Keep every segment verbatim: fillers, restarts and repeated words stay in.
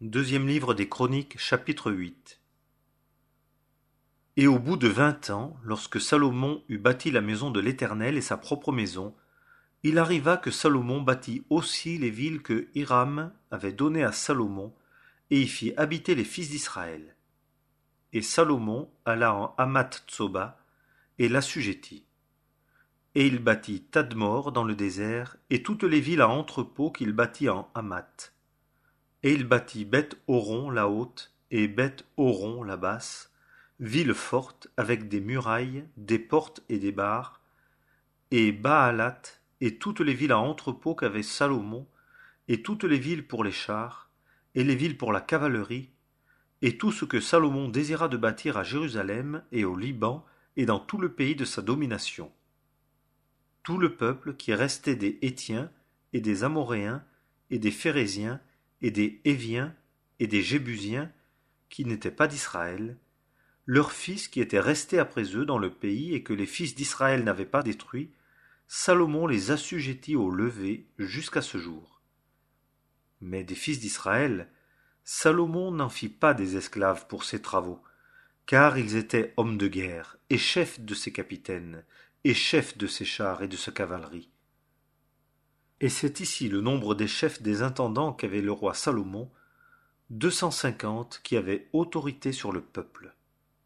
Deuxième livre des Chroniques, chapitre huit. Et au bout de vingt ans, lorsque Salomon eut bâti la maison de l'Éternel et sa propre maison, il arriva que Salomon bâtit aussi les villes que Hiram avait données à Salomon, et y fit habiter les fils d'Israël. Et Salomon alla en Hamath-Tsoba et l'assujettit. Et il bâtit Tadmor dans le désert, et toutes les villes à entrepôts qu'il bâtit en Hamath. Et il bâtit Beth-Horon la haute et Beth-Horon la basse, villes fortes avec des murailles, des portes et des barres, et Baalat et toutes les villes à entrepôts qu'avait Salomon, et toutes les villes pour les chars, et les villes pour la cavalerie, et tout ce que Salomon désira de bâtir à Jérusalem et au Liban et dans tout le pays de sa domination. Tout le peuple qui restait des Hétiens et des Amoréens et des Phéréziens et des Héviens et des Jébusiens, qui n'étaient pas d'Israël, leurs fils qui étaient restés après eux dans le pays et que les fils d'Israël n'avaient pas détruits, Salomon les assujettit au lever jusqu'à ce jour. Mais des fils d'Israël, Salomon n'en fit pas des esclaves pour ses travaux, car ils étaient hommes de guerre, et chefs de ses capitaines, et chefs de ses chars et de sa cavalerie. Et c'est ici le nombre des chefs des intendants qu'avait le roi Salomon, deux cent cinquante qui avaient autorité sur le peuple.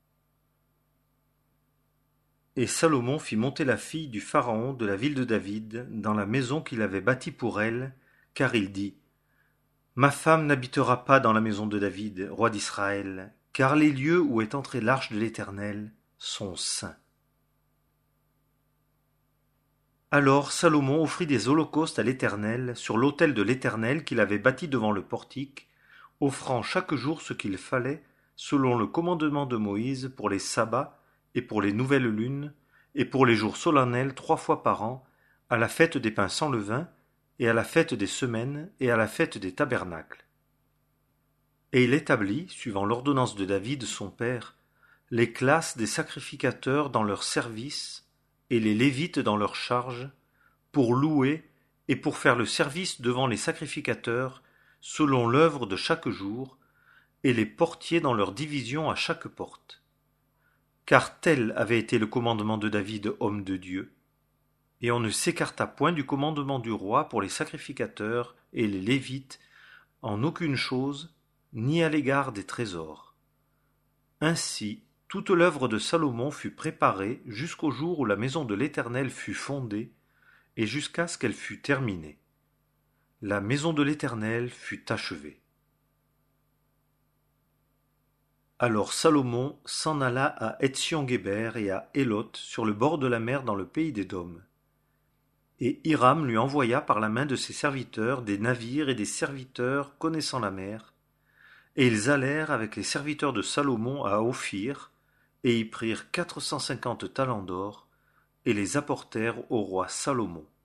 Et Salomon fit monter la fille du pharaon de la ville de David dans la maison qu'il avait bâtie pour elle, car il dit : Ma femme n'habitera pas dans la maison de David, roi d'Israël, car les lieux où est entrée l'arche de l'Éternel sont saints. Alors Salomon offrit des holocaustes à l'Éternel sur l'autel de l'Éternel qu'il avait bâti devant le portique, offrant chaque jour ce qu'il fallait selon le commandement de Moïse pour les sabbats et pour les nouvelles lunes et pour les jours solennels trois fois par an, à la fête des pains sans levain et à la fête des semaines et à la fête des tabernacles. Et il établit, suivant l'ordonnance de David son père, les classes des sacrificateurs dans leur service et les Lévites dans leur charge, pour louer et pour faire le service devant les sacrificateurs, selon l'œuvre de chaque jour, et les portiers dans leur division à chaque porte. Car tel avait été le commandement de David, homme de Dieu. Et on ne s'écarta point du commandement du roi pour les sacrificateurs et les Lévites, en aucune chose, ni à l'égard des trésors. Ainsi, toute l'œuvre de Salomon fut préparée jusqu'au jour où la maison de l'Éternel fut fondée, et jusqu'à ce qu'elle fût terminée. La maison de l'Éternel fut achevée. Alors Salomon s'en alla à Étsion-Guéber et à Éloth sur le bord de la mer dans le pays d'Édom. Et Hiram lui envoya par la main de ses serviteurs des navires et des serviteurs connaissant la mer, et ils allèrent avec les serviteurs de Salomon à Ophir, et y prirent quatre cent cinquante talents d'or, et les apportèrent au roi Salomon.